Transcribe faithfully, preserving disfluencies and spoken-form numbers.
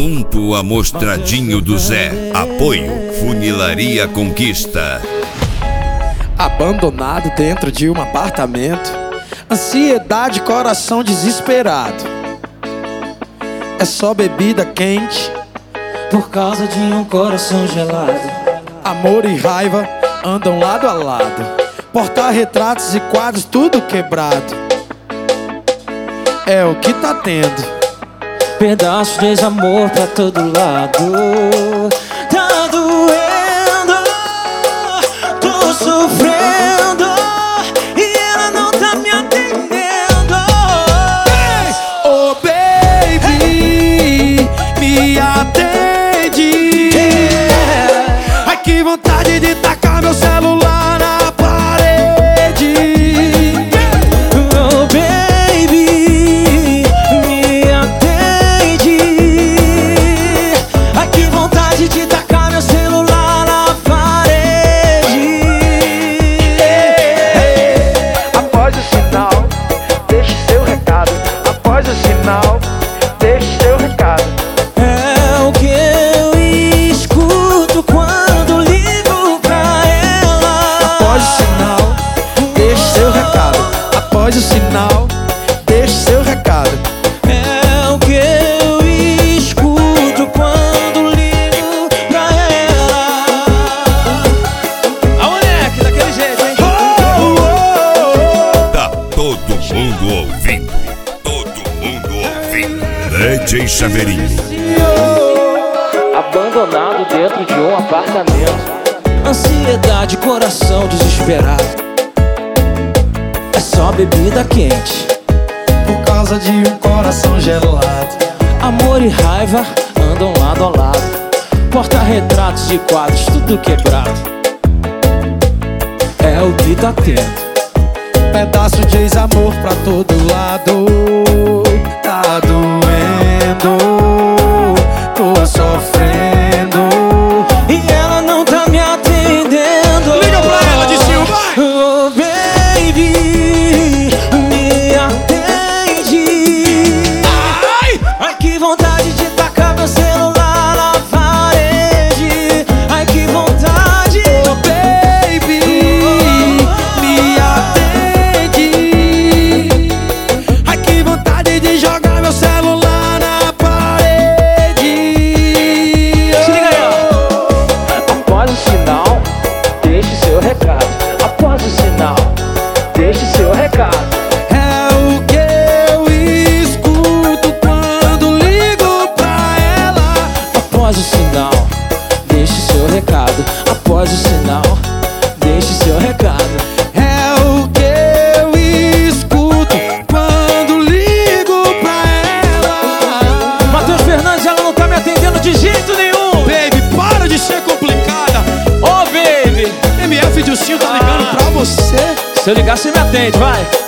Junto a Mostradinho do Zé. Apoio Funilaria Conquista. Abandonado dentro de um apartamento, ansiedade, coração desesperado. É só bebida quente por causa de um coração gelado. Amor e raiva andam lado a lado. Porta-retratos e quadros tudo quebrado. É o que tá tendo. Pedaços de desamor pra todo lado. Tá doendo, tô sofrendo e ela não tá me atendendo. Hey! Oh baby, me atende. Yeah. Ai que vontade de tacar meu celular na parede. Oh baby, me atende. Ai que vontade de tacar meu celular na parede. Após o sinal, deixe seu recado. Após o sinal, deixe seu recado. É o que eu escuto quando ligo pra ela. Após o sinal, deixe seu recado. Após o sinal, deixe seu recado. É o que eu escuto quando ligo pra ela. A moleque, daquele jeito, hein? Oh, oh, oh. Tá todo mundo ouvindo. Todo mundo ouvindo. D J Chaveirinho. Abandonado dentro de um apartamento, ansiedade, coração desesperado. É só bebida quente Por causa de um coração gelado. amor e raiva andam lado a lado. Porta-retratos de quadros tudo quebrado. É o que tá tendo. Pedaço de ex-amor pra todo lado. Tá doendo, tô sofrendo E ela não tá me atendendo. Liga pra ela, Dissinho, vai! Oh baby, me atende. Ai! Ai que vontade de tacar meu celular na parede. Ai que vontade. Oh baby, me atende. Ai que vontade de jogar meu celular na parede. Se liga aí, ó. Após o sinal, deixe seu recado. Após o sinal, deixe seu recado. É o que eu escuto quando ligo pra ela. Após o sinal, deixe seu recado. Após o sinal, deixe seu recado. É o que eu escuto quando ligo pra ela. Matheus Fernandes, ela não tá me atendendo de jeito nenhum. Baby, para de ser complicada. Ô, baby, M F Dilcinho tá ligando pra você. se eu ligar, você me atende, vai.